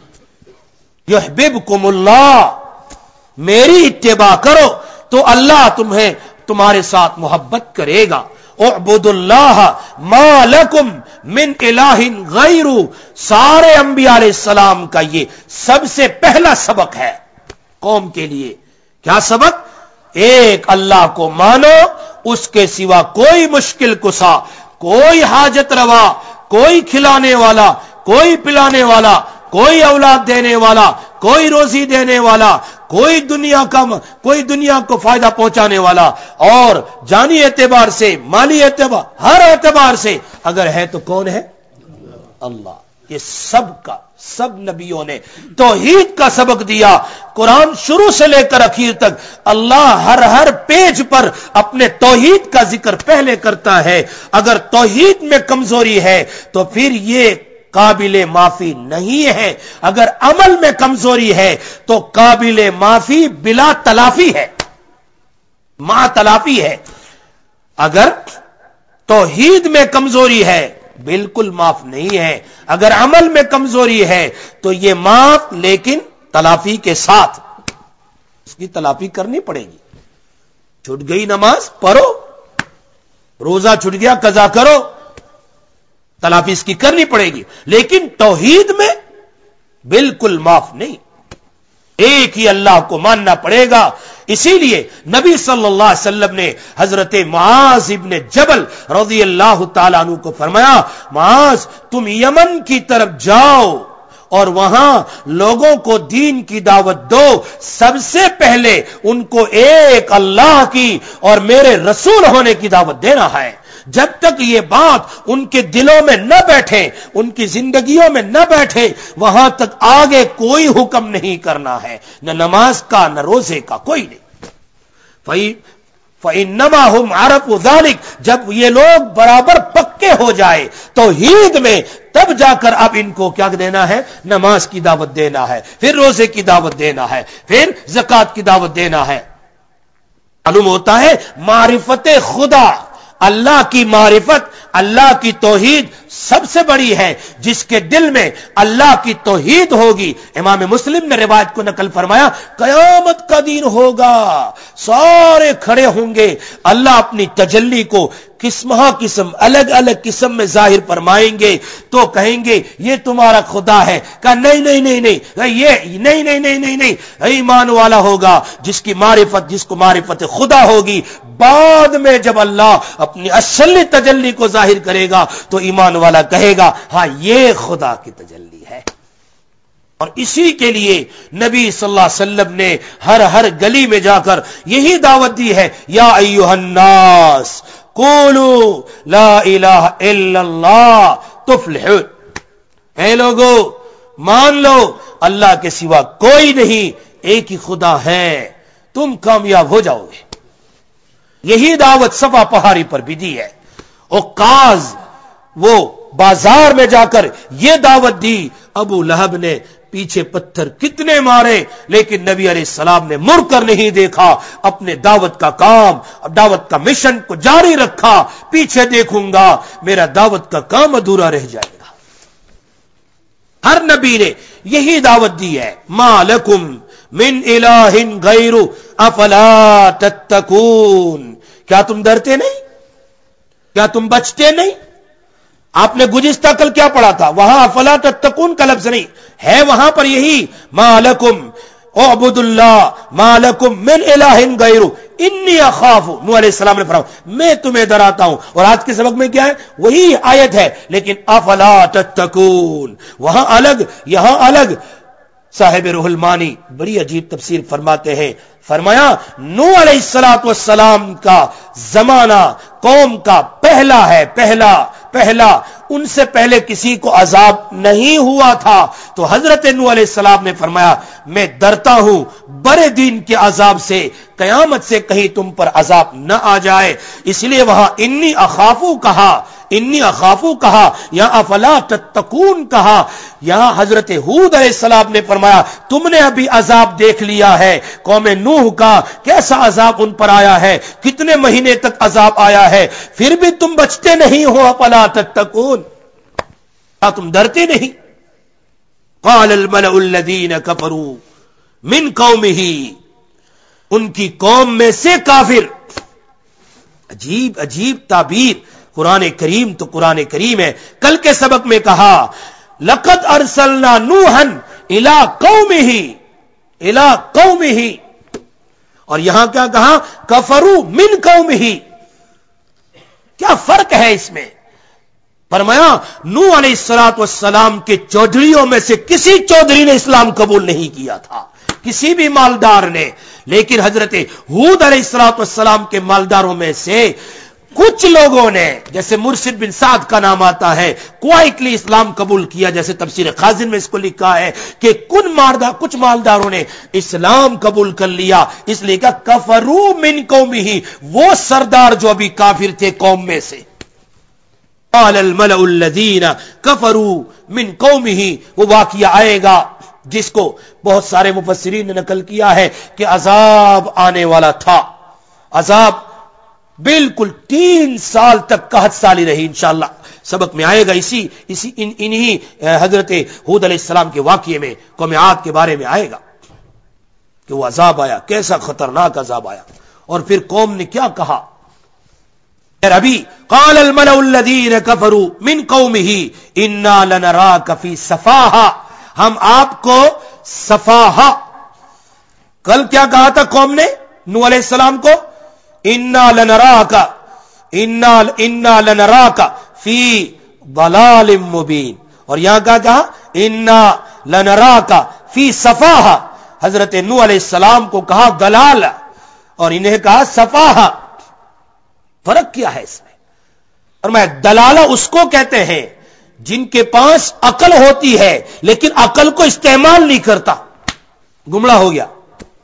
یحببکم اللہ, میری اتباع کرو تو اللہ تمہیں تمہارے ساتھ محبت کرے گا. اعبدوا اللہ ما لکم من الہ غیر. سارے انبیاء علیہ السلام کا یہ سب سے پہلا سبق ہے قوم کے لیے. کیا سبق؟ ایک اللہ کو مانو, اس کے سوا کوئی مشکل کشا, کوئی حاجت روا, کوئی کھلانے والا, کوئی پلانے والا, کوئی اولاد دینے والا, کوئی روزی دینے والا, کوئی دنیا کا کوئی دنیا کو فائدہ پہنچانے والا, اور جانی اعتبار سے, مالی اعتبار, ہر اعتبار سے اگر ہے تو کون ہے؟ اللہ. یہ سب کا سب نبیوں نے توحید کا سبق دیا. قرآن شروع سے لے کر اخیر تک اللہ ہر ہر پیج پر اپنے توحید کا ذکر پہلے کرتا ہے. اگر توحید میں کمزوری ہے تو پھر یہ قابل معافی نہیں ہے. اگر عمل میں کمزوری ہے تو قابل معافی بلا تلافی ہے، ما تلافی ہے. اگر توحید میں کمزوری ہے بالکل معاف نہیں ہے. اگر عمل میں کمزوری ہے تو یہ معاف لیکن تلافی کے ساتھ، اس کی تلافی کرنی پڑے گی. چھوٹ گئی نماز پڑھو، روزہ چھوٹ گیا قضا کرو، تلافی اس کی کرنی پڑے گی. لیکن توحید میں بالکل معاف نہیں، ایک ہی اللہ کو ماننا پڑے گا. اسی لیے نبی صلی اللہ علیہ وسلم نے حضرت معاذ ابن جبل رضی اللہ تعالیٰ عنہ کو فرمایا، معاذ تم یمن کی طرف جاؤ اور وہاں لوگوں کو دین کی دعوت دو. سب سے پہلے ان کو ایک اللہ کی اور میرے رسول ہونے کی دعوت دینا ہے. جب تک یہ بات ان کے دلوں میں نہ بیٹھے، ان کی زندگیوں میں نہ بیٹھے، وہاں تک آگے کوئی حکم نہیں کرنا ہے، نہ نماز کا نہ روزے کا، کوئی نہیں. فَإِنَّمَا هُمْ عَرَفُوا ذَلِكَ، جب یہ لوگ برابر پکے ہو جائے توحید میں، تب جا کر اب ان کو کیا دینا ہے؟ نماز کی دعوت دینا ہے، پھر روزے کی دعوت دینا ہے، پھر زکوٰۃ کی دعوت دینا ہے. معلوم ہوتا ہے معرفت خدا، اللہ کی معرفت، اللہ کی توحید سب سے بڑی ہے. جس کے دل میں اللہ کی توحید ہوگی، امام مسلم نے روایت کو نقل فرمایا، قیامت کا دن ہوگا، سارے کھڑے ہوں گے، اللہ اپنی تجلی کو قسمہ قسم الگ الگ قسم میں ظاہر فرمائیں گے. تو کہیں گے یہ تمہارا خدا ہے. کہا نہیں نہیں نہیں نہیں یہ نہیں نہیں نہیں نہیں نہیں ایمان والا ہوگا جس کی معرفت، جس کو معرفت خدا ہوگی. بعد میں جب اللہ اپنی اصل تجلی کو ظاہر کرے گا تو ایمان والا کہے گا ہاں یہ خدا کی تجلی ہے. اور اسی کے لیے نبی صلی اللہ علیہ وسلم نے ہر ہر گلی میں جا کر یہی دعوت دی ہے، یا ایھا الناس قولوا لا الہ الا اللہ تفلحون. اے لوگو مان لو اللہ کے سوا کوئی نہیں، ایک ہی خدا ہے، تم کامیاب ہو جاؤ گے. یہی دعوت صفا پہاڑی پر بھی دی ہے. عکاظ وہ بازار میں جا کر یہ دعوت دی، ابو لہب نے پیچھے پتھر کتنے مارے لیکن نبی علیہ السلام نے مڑ کر نہیں دیکھا، اپنے دعوت کا کام، دعوت کا مشن کو جاری رکھا. پیچھے دیکھوں گا میرا دعوت کا کام ادھورا رہ جائے گا. ہر نبی نے یہی دعوت دی ہے، ما لکم من الہ غیر افلا تتقون. کیا تم ڈرتے نہیں؟ کیا تم بچتے نہیں؟ آپ نے گزشتہ کل کیا پڑھا تھا؟ وہاں افلا تتقون کا لفظ نہیں ہے، وہاں پر یہی ما لکم اعبد اللہ ما لکم من الہ غیر انی اخاف. نوح علیہ السلام نے فرمایا میں تمہیں ڈراتا ہوں. اور آج کے سبق میں کیا ہے؟ وہی آیت ہے لیکن افلا تتقون، وہاں الگ یہاں الگ. صاحب روح المانی بڑی عجیب تفسیر فرماتے ہیں، فرمایا نوح علیہ الصلوۃ والسلام کا زمانہ قوم کا پہلا ہے، پہلا پہلا ان سے پہلے کسی کو عذاب نہیں ہوا تھا. تو حضرت نوح علیہ السلام نے فرمایا میں ڈرتا ہوں بڑے دین کے عذاب سے، قیامت سے کہیں تم پر عذاب نہ آ جائے. اس لیے وہاں انی اخافو کہا، انی اخافو کہا، یا افلا تتقون کہا. یہاں حضرت ہود علیہ السلام نے فرمایا تم نے ابھی عذاب دیکھ لیا ہے. قوم نوح کا کیسا عذاب ان پر آیا ہے، کتنے مہینے تک عذاب آیا ہے، پھر بھی تم بچتے نہیں ہو. افلا تتقون، کیا تم ڈرتے نہیں؟ قال الملأ الذین کفروا من قومہ، ان کی قوم میں سے کافر. عجیب عجیب تعبیر. قرآن کریم تو قرآن کریم ہے. کل کے سبق میں کہا لقد ارسلنا نوحا الی قومہ الی قومہ، اور یہاں کیا کہا؟ کفروا من قومہ. کیا فرق ہے اس میں؟ فرمایا نوح علیہ الصلوۃ والسلام کے چودھریوں میں سے کسی چودھری نے اسلام قبول نہیں کیا تھا، کسی بھی مالدار نے. لیکن حضرت ہود علیہ الصلوۃ والسلام کے مالداروں میں سے کچھ لوگوں نے، جیسے مرشد بن سعد کا نام آتا ہے، کوائٹلی اسلام قبول کیا. جیسے تفسیر خازن میں اس کو لکھا ہے کہ کن مالدار کچھ مالداروں نے اسلام قبول کر لیا. اس لیے کہ کفروا من قومہ، وہ سردار جو ابھی کافر تھے قوم میں سے. قال الملأ الذین کفروا من قومہ، وہ واقعہ آئے گا جس کو بہت سارے مفسرین نے نقل کیا ہے کہ عذاب آنے والا تھا. عذاب بالکل تین سال تک قحط سالی رہی. انشاءاللہ سبق میں آئے گا. اسی اسی ان انہی حضرت ہود علیہ السلام کے واقعے میں قوم عاد کے بارے میں آئے گا کہ وہ عذاب آیا، کیسا خطرناک عذاب آیا. اور پھر قوم نے کیا کہا؟ ربی قال الملأ الذین کفروا من قومہ انا لنراک فی سفاہہ، ہم آپ کو سفاہہ. کل کیا کہا تھا قوم نے نوح علیہ السلام کو؟ انا لنراک انا انا لنراک فی ضلال مبین. اور یہاں کیا کہا؟ انا لنراک فی سفاہہ. حضرت نوح علیہ السلام کو کہا ضلال اور انہیں کہا سفاہہ. فرق کیا ہے اس میں؟ اور میں دلالہ اس کو کہتے ہیں جن کے پاس عقل ہوتی ہے لیکن عقل کو استعمال نہیں کرتا، گمراہ ہو گیا.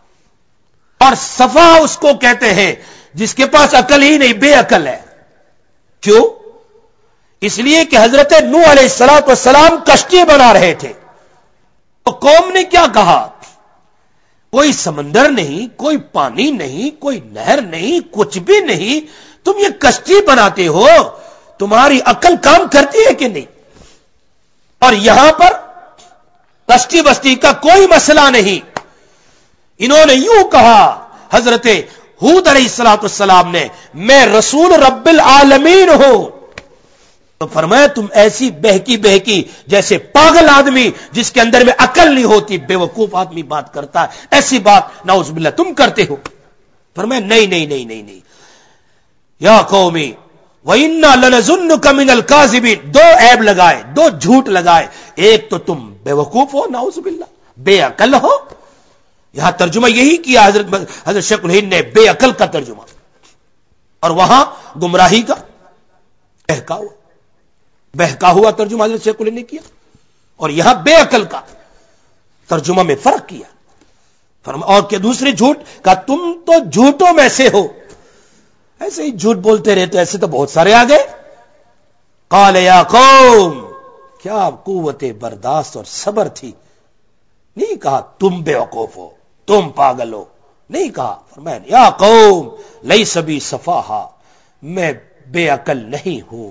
اور صفا اس کو کہتے ہیں جس کے پاس عقل ہی نہیں، بے عقل ہے. کیوں؟ اس لیے کہ حضرت نوح علیہ السلام والسلام کشتی بنا رہے تھے. تو قوم نے کیا کہا؟ کوئی سمندر نہیں، کوئی پانی نہیں، کوئی نہر نہیں، کچھ بھی نہیں، تم یہ کشتی بناتے ہو، تمہاری عقل کام کرتی ہے کہ نہیں؟ اور یہاں پر کشتی بستی کا کوئی مسئلہ نہیں. انہوں نے یوں کہا حضرت ہود علیہ الصلوۃ والسلام نے، میں رسول رب العالمین ہوں. تو فرمایا تم ایسی بہکی بہکی جیسے پاگل آدمی جس کے اندر میں عقل نہیں ہوتی، بے وقوف آدمی بات کرتا ہے، ایسی بات نعوذ باللہ تم کرتے ہو. فرمایا نہیں نہیں نہیں نہیں نہیں یا قومی وَإِنَّا لَنَظُنُّكَ مِنَ الْكَاذِبِينَ. دو عیب لگائے، دو جھوٹ لگائے. ایک تو تم بے وقوف ہو، نعوذ باللہ بے عقل ہو. یہاں ترجمہ یہی کیا حضرت حضرت شیخ الہند نے، بے عقل کا ترجمہ. اور وہاں گمراہی کا بہکا ہوا بہکا ہوا ترجمہ حضرت شیخ الہند نے کیا. اور یہاں بے عقل کا ترجمہ میں فرق کیا. اور کہ دوسری جھوٹ کا تم تو جھوٹوں میں سے ہو. ایسے ہی جھوٹ بولتے رہتے، ایسے تو بہت سارے آ گئے. قال یا قوم، کیا قوت برداشت اور صبر تھی. نہیں کہا تم بے وقوف ہو، تم پاگل ہو، نہیں کہا. فرمایا یا قوم لیس بی سفاہہ، میں بے عقل نہیں ہوں،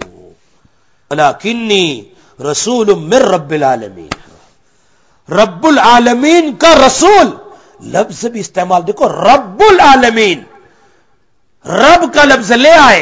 ولکنی رسول من رب العالمین. رب العالمین کا رسول، لفظ بھی استعمال دیکھو، رب العالمین. رب کا لفظ لے آئے.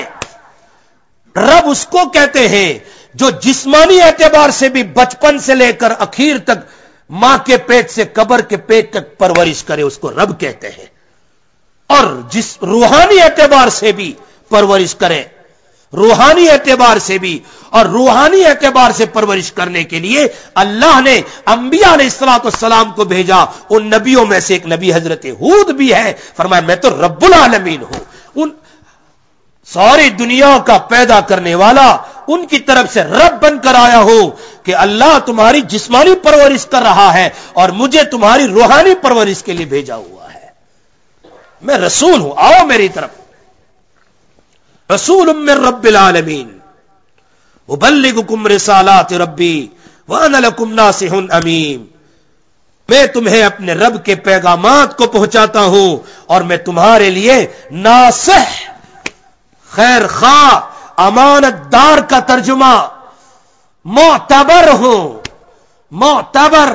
رب اس کو کہتے ہیں جو جسمانی اعتبار سے بھی بچپن سے لے کر اخیر تک ماں کے پیٹ سے قبر کے پیٹ تک پرورش کرے، اس کو رب کہتے ہیں. اور جس روحانی اعتبار سے بھی پرورش کرے، روحانی اعتبار سے بھی، اور روحانی اعتبار سے پرورش کرنے کے لیے اللہ نے انبیاء علیہ الصلوۃ والسلام کو بھیجا. ان نبیوں میں سے ایک نبی حضرت ہود بھی ہے. فرمایا میں تو رب العالمین ہوں، ان ساری دنیا کا پیدا کرنے والا، ان کی طرف سے رب بن کر آیا ہوں کہ اللہ تمہاری جسمانی پرورش کر رہا ہے اور مجھے تمہاری روحانی پرورش کے لیے بھیجا ہوا ہے. میں رسول ہوں، آؤ میری طرف. رسول من رب العالمین ابلغکم رسالات ربی وانا لکم ناصح امین. میں تمہیں اپنے رب کے پیغامات کو پہنچاتا ہوں اور میں تمہارے لیے ناصح، خیر خواہ، امانت دار کا ترجمہ معتبر ہوں. معتبر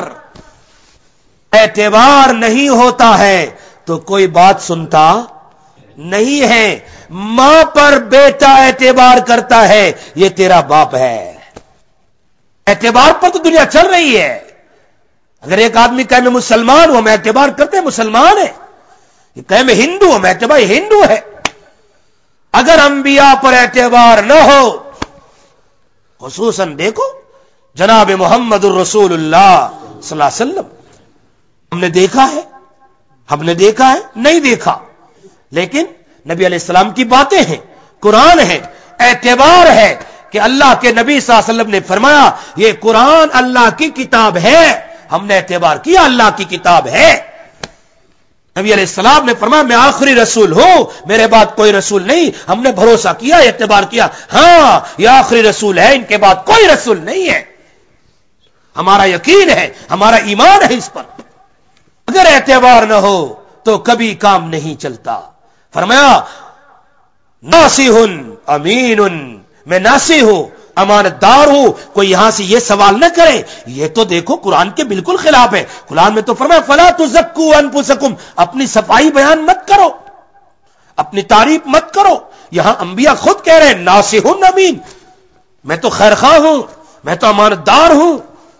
اعتبار نہیں ہوتا ہے تو کوئی بات سنتا نہیں ہے. ماں پر بیٹا اعتبار کرتا ہے، یہ تیرا باپ ہے. اعتبار پر تو دنیا چل رہی ہے. اگر ایک آدمی کہے میں مسلمان ہوں، میں اعتبار کرتے ہیں مسلمان ہے. یہ کہے میں ہندو ہوں، میں اعتبار ہندو ہے. اگر انبیاء پر اعتبار نہ ہو، خصوصاً دیکھو جناب محمد الرسول اللہ صلی اللہ علیہ وسلم، ہم نے دیکھا ہے ہم نے دیکھا ہے نہیں دیکھا، لیکن نبی علیہ السلام کی باتیں ہیں، قرآن ہے، اعتبار ہے کہ اللہ کے نبی صلی اللہ علیہ وسلم نے فرمایا یہ قرآن اللہ کی کتاب ہے. ہم نے اعتبار کیا اللہ کی کتاب ہے. نبی علیہ السلام نے فرمایا میں آخری رسول ہوں، میرے بعد کوئی رسول نہیں. ہم نے بھروسہ کیا، اعتبار کیا، ہاں یہ آخری رسول ہے، ان کے بعد کوئی رسول نہیں ہے. ہمارا یقین ہے، ہمارا ایمان ہے اس پر. اگر اعتبار نہ ہو تو کبھی کام نہیں چلتا. فرمایا ناصح امین، میں ناصح ہوں، امانت دار ہوں. کوئی یہاں سے یہ سوال نہ کرے یہ تو دیکھو قرآن کے بالکل خلاف ہے. قرآن میں تو فرمایا فلا تزکوا انفسکم، اپنی صفائی بیان مت کرو، اپنی تعریف مت کرو. یہاں انبیاء خود کہہ رہے ہیں ناصح امین، میں تو خیر خواہ ہوں، میں تو امانت دار ہوں.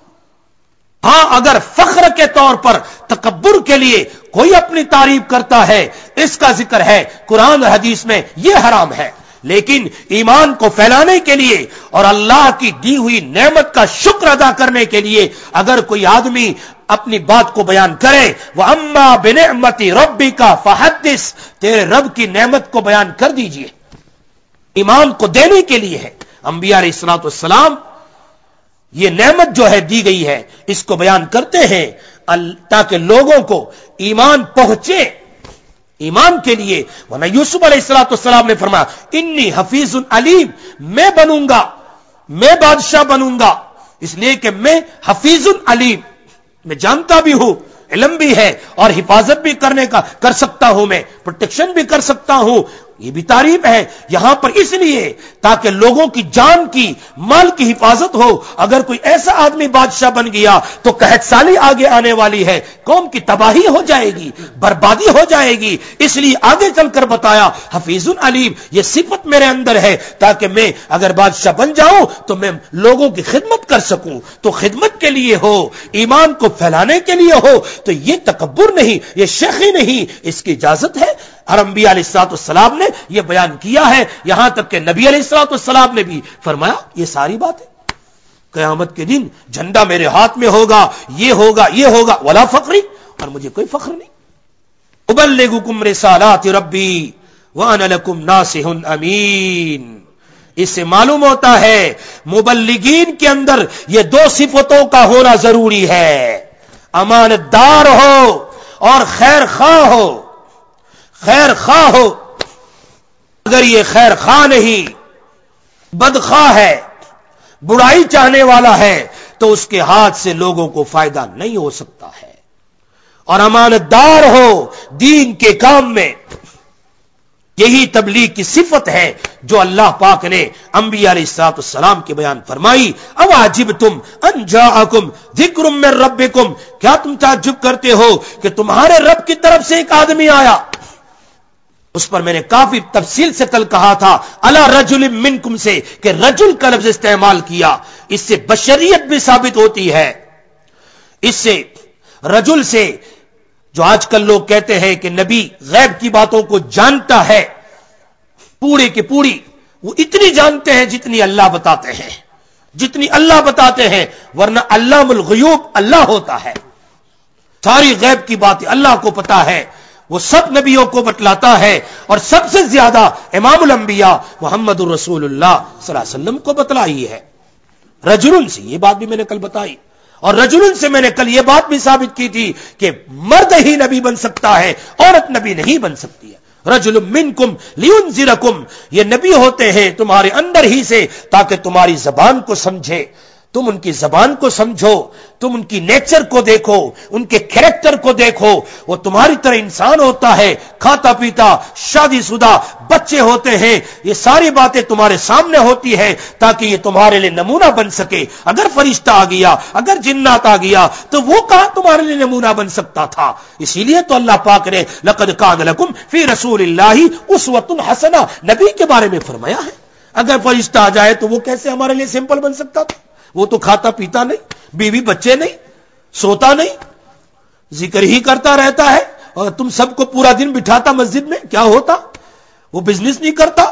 ہاں اگر فخر کے طور پر تکبر کے لیے کوئی اپنی تعریف کرتا ہے اس کا ذکر ہے قرآن اور حدیث میں، یہ حرام ہے. لیکن ایمان کو پھیلانے کے لیے اور اللہ کی دی ہوئی نعمت کا شکر ادا کرنے کے لیے اگر کوئی آدمی اپنی بات کو بیان کرے، وَأَمَّا بِنِعْمَةِ رَبِّكَ فَحَدِّثْ، تیرے رب کی نعمت کو بیان کر دیجئے. ایمان کو دینے کے لیے ہے. انبیاء علیہ الصلوۃ والسلام یہ نعمت جو ہے دی گئی ہے اس کو بیان کرتے ہیں تاکہ لوگوں کو ایمان پہنچے. ایمان کے لیے. ورنہ یوسف علیہ الصلوۃ والسلام نے فرمایا انی حفیظ علیم، میں بنوں گا، میں بادشاہ بنوں گا اس لیے کہ میں حفیظ علیم، میں جانتا بھی ہوں، علم بھی ہے اور حفاظت بھی کرنے کا کر سکتا ہوں، میں پروٹیکشن بھی کر سکتا ہوں. یہ بھی تعریف ہے یہاں پر اس لیے تاکہ لوگوں کی جان کی، مال کی حفاظت ہو. اگر کوئی ایسا آدمی بادشاہ بن گیا تو قحط سالی آگے آنے والی ہے، قوم کی تباہی ہو جائے گی، بربادی ہو جائے گی. اس لیے آگے چل کر بتایا حفیظ علیم، یہ صفت میرے اندر ہے تاکہ میں اگر بادشاہ بن جاؤں تو میں لوگوں کی خدمت کر سکوں. تو خدمت کے لیے ہو، ایمان کو پھیلانے کے لیے ہو، تو یہ تکبر نہیں، یہ شیخی نہیں، اس کی اجازت ہے. اور انبیاء علیہ الصلوۃ والسلام نے یہ بیان کیا ہے، یہاں تک کہ نبی علیہ الصلوۃ والسلام نے بھی فرمایا یہ ساری باتیں قیامت کے دن جھنڈا میرے ہاتھ میں ہوگا، یہ ہوگا، یہ ہوگا، ولا فخری، اور مجھے کوئی فخر نہیں. ابلغکم رسالات ربی وانا لکم ناصح امین. اس سے معلوم ہوتا ہے مبلغین کے اندر یہ دو صفتوں کا ہونا ضروری ہے، امانت دار ہو اور خیر خواہ ہو. خیر خواہ ہو، اگر یہ خیر خواہ نہیں، بدخواہ ہے، برائی چاہنے والا ہے تو اس کے ہاتھ سے لوگوں کو فائدہ نہیں ہو سکتا ہے. اور امانت دار ہو دین کے کام میں، یہی تبلیغ کی صفت ہے جو اللہ پاک نے انبیاء علیہ الصلوۃ والسلام کے بیان فرمائی. اواجبتم ان جاءکم ذکر من ربکم، کیا تم تعجب کرتے ہو کہ تمہارے رب کی طرف سے ایک آدمی آیا. اس پر میں نے کافی تفصیل سے کل کہا تھا الا رجل منکم سے کہ رجل کا لفظ استعمال کیا، اس سے بشریت بھی ثابت ہوتی ہے. اس سے رجل سے جو آج کل لوگ کہتے ہیں کہ نبی غیب کی باتوں کو جانتا ہے، پورے کی پوری وہ اتنی جانتے ہیں جتنی اللہ بتاتے ہیں، جتنی اللہ بتاتے ہیں. ورنہ علام الغیوب اللہ ہوتا ہے، ساری غیب کی باتیں اللہ کو پتا ہے، وہ سب نبیوں کو بتلاتا ہے. اور سب سے زیادہ امام الانبیاء محمد الرسول اللہ صلی اللہ علیہ وسلم کو بتلائی ہے. رجل سے یہ بات بھی میں نے کل بتائی، اور رجل سے میں نے کل یہ بات بھی ثابت کی تھی کہ مرد ہی نبی بن سکتا ہے، عورت نبی نہیں بن سکتی ہے. رجل منکم لینذرکم، یہ نبی ہوتے ہیں تمہارے اندر ہی سے تاکہ تمہاری زبان کو سمجھے، تم ان کی زبان کو سمجھو، تم ان کی نیچر کو دیکھو، ان کے کریکٹر کو دیکھو. وہ تمہاری طرح انسان ہوتا ہے، کھاتا پیتا، شادی شدہ، بچے ہوتے ہیں. یہ ساری باتیں تمہارے سامنے ہوتی ہے تاکہ یہ تمہارے لیے نمونہ بن سکے. اگر فرشتہ آ گیا، اگر جنات آ گیا تو وہ کہاں تمہارے لیے نمونہ بن سکتا تھا. اسی لیے تو اللہ پاک نے لقد کان لکم فی رسول اللہ اسوۃ حسنہ نبی کے بارے میں فرمایا ہے. اگر فرشتہ آ جائے تو وہ کیسے ہمارے لیے سمپل بن سکتا تھا؟ وہ تو کھاتا پیتا نہیں، بیوی بچے نہیں، سوتا نہیں، ذکر ہی کرتا رہتا ہے. اور تم سب کو پورا دن بٹھاتا مسجد میں، کیا ہوتا؟ وہ بزنس نہیں کرتا،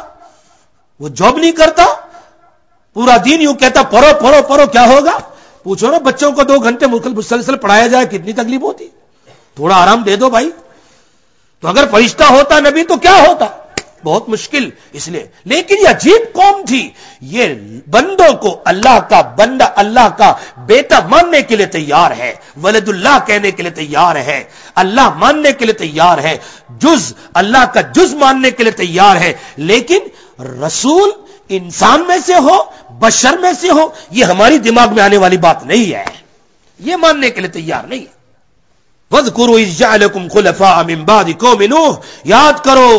وہ جاب نہیں کرتا، پورا دن یوں کہتا پڑھو پڑھو پڑھو، کیا ہوگا؟ پوچھو نا بچوں کو دو گھنٹے مسلسل پڑھایا جائے کتنی تکلیف ہوتی. تھوڑا آرام دے دو بھائی. تو اگر فرشتہ ہوتا نبی تو کیا ہوتا؟ بہت مشکل. اس لیے لیکن یہ عجیب قوم تھی، یہ بندوں کو اللہ کا بندہ، اللہ کا بیٹا ماننے کے لیے تیار ہے، ولد اللہ کہنے کے لیے تیار ہے، اللہ ماننے کے لیے تیار ہے، جز اللہ کا جز ماننے کے لیے تیار ہے. لیکن رسول انسان میں سے ہو، بشر میں سے ہو، یہ ہماری دماغ میں آنے والی بات نہیں ہے. یہ ماننے کے لیے تیار نہیں ہے. وَاذْكُرُوا إِذْ جَعَلَكُمْ خُلَفَاءَ مِنْ بَعْدِ قَوْمِ نُوحٍ، یاد کرو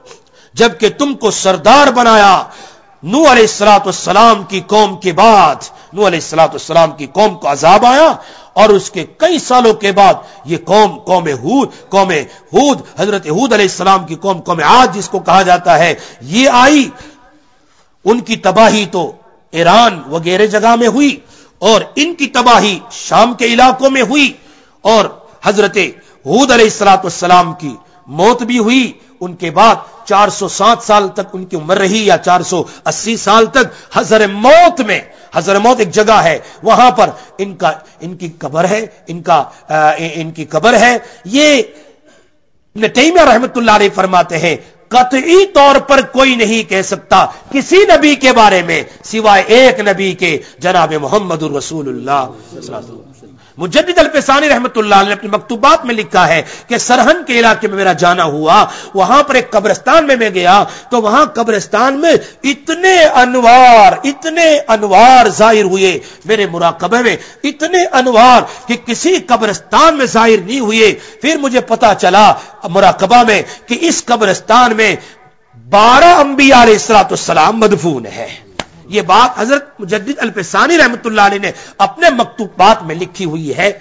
جب کہ تم کو سردار بنایا نوح علیہ الصلوۃ والسلام کی قوم کے بعد. نوح علیہ الصلوۃ والسلام کی قوم کو عذاب آیا اور اس کے کئی سالوں کے بعد یہ قوم قوم ہود قوم ہود حضرت ہود علیہ السلام کی قوم قوم عاد جس کو کہا جاتا ہے یہ آئی. ان کی تباہی تو ایران وغیرہ جگہ میں ہوئی اور ان کی تباہی شام کے علاقوں میں ہوئی اور حضرت ہود علیہ الصلوۃ والسلام کی موت بھی ہوئی. ان کے بعد چار سو سات سال تک ان کی عمر رہی یا چار سو اسی سال تک حضر موت میں حضر موت ایک جگہ ہے وہاں پر ان کا ان کی قبر ہے ان کا ان کی قبر ہے. یہ ابن تیمیہ رحمۃ اللہ علیہ فرماتے ہیں قطعی طور پر کوئی نہیں کہہ سکتا کسی نبی کے بارے میں سوائے ایک نبی کے جناب محمد الرسول اللہ صلی اللہ علیہ وسلم. مجدد الفسانی رحمت اللہ علیہ نے اپنی مکتوبات میں لکھا ہے کہ سرہن کے علاقے میں میرا جانا ہوا، وہاں پر ایک قبرستان میں میں گیا تو وہاں قبرستان میں اتنے انوار اتنے انوار ظاہر ہوئے میرے مراقبے میں، اتنے انوار کہ کسی قبرستان میں ظاہر نہیں ہوئے. پھر مجھے پتا چلا مراقبہ میں کہ اس قبرستان میں بارہ انبیاء علیہ الصلوۃ والسلام مدفون ہے. یہ بات حضرت مجدد الفسانی رحمت اللہ علیہ نے اپنے مکتوبات میں لکھی ہوئی ہے.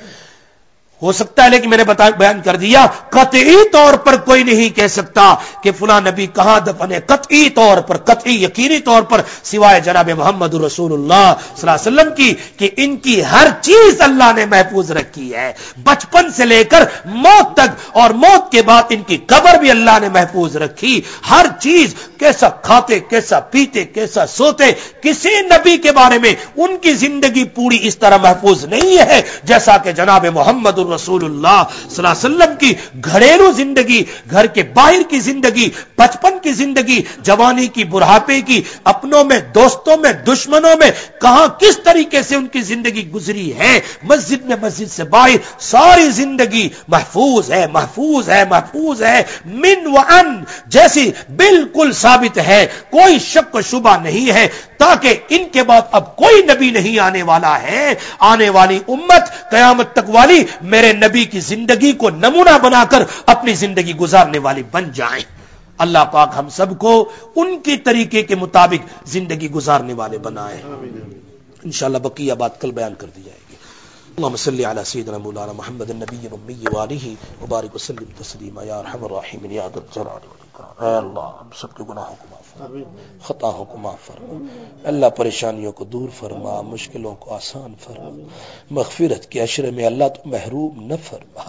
ہو سکتا ہے لیکن میں نے بتا بیان کر دیا قطعی طور پر کوئی نہیں کہہ سکتا کہ فلاں نبی کہاں دفن ہے، قطعی طور پر قطعی یقینی طور پر سوائے جناب محمد رسول اللہ صلی اللہ علیہ وسلم کی کہ ان کی ہر چیز اللہ نے محفوظ رکھی ہے بچپن سے لے کر موت تک، اور موت کے بعد ان کی قبر بھی اللہ نے محفوظ رکھی. ہر چیز کیسا کھاتے کیسا پیتے کیسا سوتے، کسی نبی کے بارے میں ان کی زندگی پوری اس طرح محفوظ نہیں ہے جیسا کہ جناب محمد رسول اللہ صلی اللہ علیہ وسلم کی گھریلو زندگی، گھر کے باہر کی زندگی، بچپن کی زندگی، جوانی کی، بڑھاپے کی، اپنوں میں دوستوں میں دشمنوں میں کہاں کس طریقے سے ان کی زندگی گزری ہے، مسجد میں مسجد سے باہر ساری زندگی محفوظ ہے محفوظ ہے محفوظ ہے من وان جیسی بالکل ثابت ہے، کوئی شک و شبہ نہیں ہے. تاکہ ان کے بعد اب کوئی نبی نہیں آنے والا ہے، آنے والی امت قیامت تک والی میرے نبی کی زندگی کو نمونہ بنا کر اپنی زندگی گزارنے والی بن جائیں. اللہ پاک ہم سب کو ان کی طریقے کے مطابق زندگی گزارنے والے بنائے. انشاءاللہ بقیہ بات کل بیان کر دی جائے گی. اللهم صل على سيدنا مولانا محمد النبي الأمي وآله وبارك وسلم تسليما يا ارحم الراحمين يا ذا الجلال والإكرام. اے اللہ ہم سب کے گناہوں کو معاف فرما، خطاؤں کو معاف فرما. اللہ پریشانیوں کو دور فرما، مشکلوں کو آسان فرما. مغفرت کے عشرے میں اللہ تو محروم نہ فرما.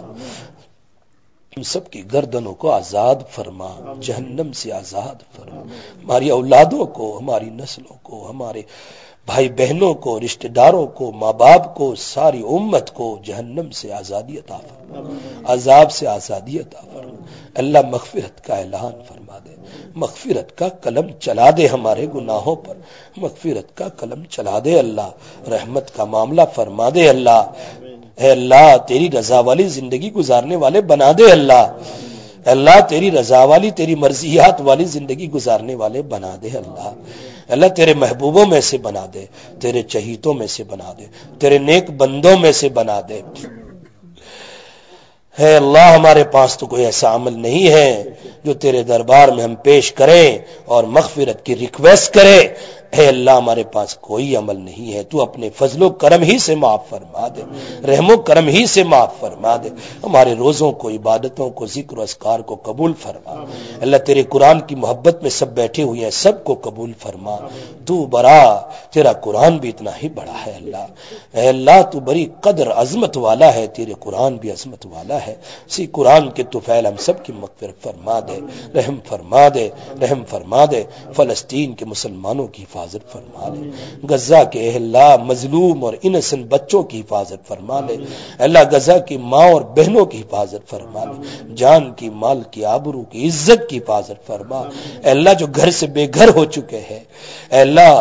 ہم سب کی گردنوں کو آزاد فرما، جہنم سے آزاد فرما. ہماری اولادوں کو، ہماری نسلوں کو، ہمارے بھائی بہنوں کو، رشتہ داروں کو، ماں باپ کو، ساری امت کو جہنم سے آزادی عطا فرما، عذاب سے آزادی عطا فرما. اللہ مغفرت کا اعلان فرما دے، مغفرت کا قلم چلا دے ہمارے گناہوں پر، مغفرت کا قلم چلا دے. اللہ رحمت کا معاملہ فرما دے. اللہ اے اللہ تیری رضا والی زندگی گزارنے والے بنا دے. اللہ اللہ تیری رضا والی، تیری مرضیات والی زندگی گزارنے والے بنا دے. اللہ اللہ تیرے محبوبوں میں سے بنا دے، تیرے چہیتوں میں سے بنا دے، تیرے نیک بندوں میں سے بنا دے. ہے اللہ ہمارے پاس تو کوئی ایسا عمل نہیں ہے جو تیرے دربار میں ہم پیش کریں اور مغفرت کی ریکویسٹ کریں. اے اللہ ہمارے پاس کوئی عمل نہیں ہے، تو اپنے فضل و کرم ہی سے معاف فرما دے، رحم و کرم ہی سے معاف فرما دے. ہمارے روزوں کو، عبادتوں کو، ذکر و اذکار کو قبول فرما. اللہ تیرے قرآن کی محبت میں سب بیٹھے ہوئے ہیں، سب کو قبول فرما. تو بڑا، تیرا قرآن بھی اتنا ہی بڑا ہے. اللہ اے اللہ تو بڑی قدر عظمت والا ہے، تیرے قرآن بھی عظمت والا ہے. اسی قرآن کے طفیل ہم سب کی مغفرت فرما دے، رحم فرما دے، رحم فرما دے. فلسطین کے مسلمانوں کی حفاظت فرما لے، غزہ کے اے اللہ مظلوم اور انسن بچوں کی حفاظت فرما لے. اللہ غزہ کی ماں اور بہنوں کی حفاظت فرما لے، جان کی، مال کی، آبرو کی، عزت کی حفاظت فرما. اے اللہ جو گھر سے بے گھر ہو چکے ہیں، اے اللہ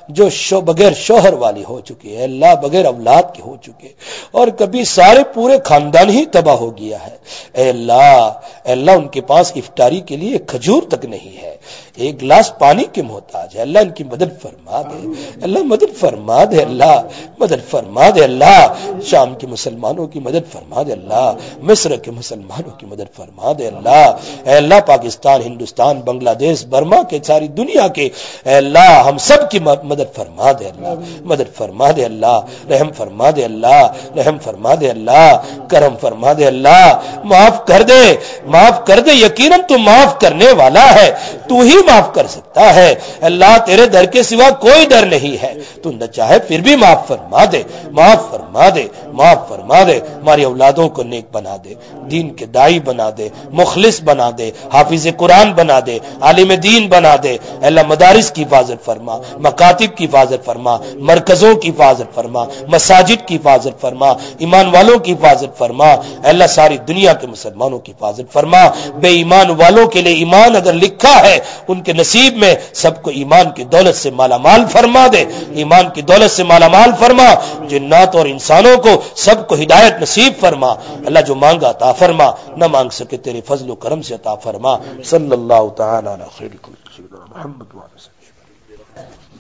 جو شو بغیر شوہر والی ہو چکی ہے، اللہ بغیر اولاد کی ہو چکے، اور کبھی سارے پورے خاندان ہی تباہ ہو گیا ہے، اے اللہ اے اللہ ان کے پاس افطاری کے لیے کھجور تک نہیں ہے، ایک گلاس پانی کے محتاج ہے، اللہ ان کی مدد فرما دے، اللہ مدد فرما دے، اللہ مدد فرما دے، اللہ شام کے مسلمانوں کی مدد فرما دے، اللہ مصر کے مسلمانوں کی مدد فرما دے، اللہ اے اللہ پاکستان، ہندوستان، بنگلہ دیش، برما کے ساری دنیا کے اے اللہ ہم سب کی مدد فرما دے، اللہ مدد فرما دے، اللہ رحم فرما دے، اللہ رحم فرما دے، اللہ کرم فرما دے، اللہ معاف کر دے، معاف کر دے، یقیناً تو معاف کرنے والا ہے، تو ہی معاف کر سکتا ہے، اللہ تیرے در کے سوا کوئی در نہیں ہے، تو نہ چاہے پھر بھی معاف فرما دے، معاف فرما دے، معاف فرما دے، ہماری اولادوں کو نیک بنا دے، دین کے دائی بنا دے، مخلص بنا دے، حافظ قرآن بنا دے، عالم دین بنا دے، اللہ مدارس کی حفاظت فرما، مکاتب کی حفاظت فرما، مرکزوں کی حفاظت فرما، مساجد کی حفاظت فرما، ایمان والوں کی حفاظت فرما، اللہ ساری دنیا کے مسلمانوں کی حفاظت فرما، بے ایمان والوں کے لیے ایمان اگر لکھا ہے ان کے نصیب میں سب کو ایمان کی دولت سے مالا مال فرما دے، ایمان کی دولت سے مالا مال فرما، جنات اور انسانوں کو سب کو ہدایت نصیب فرما، اللہ جو مانگا عطا فرما، نہ مانگ سکے تیرے فضل و کرم سے عطا فرما، صلی اللہ تعالی علی خیر محمد وعلی